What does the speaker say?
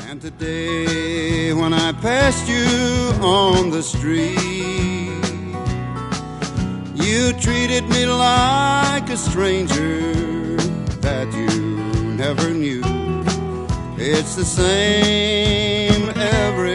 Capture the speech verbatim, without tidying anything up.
And today when I passed you on the street, you treated me like a stranger that you never knew. It's the same every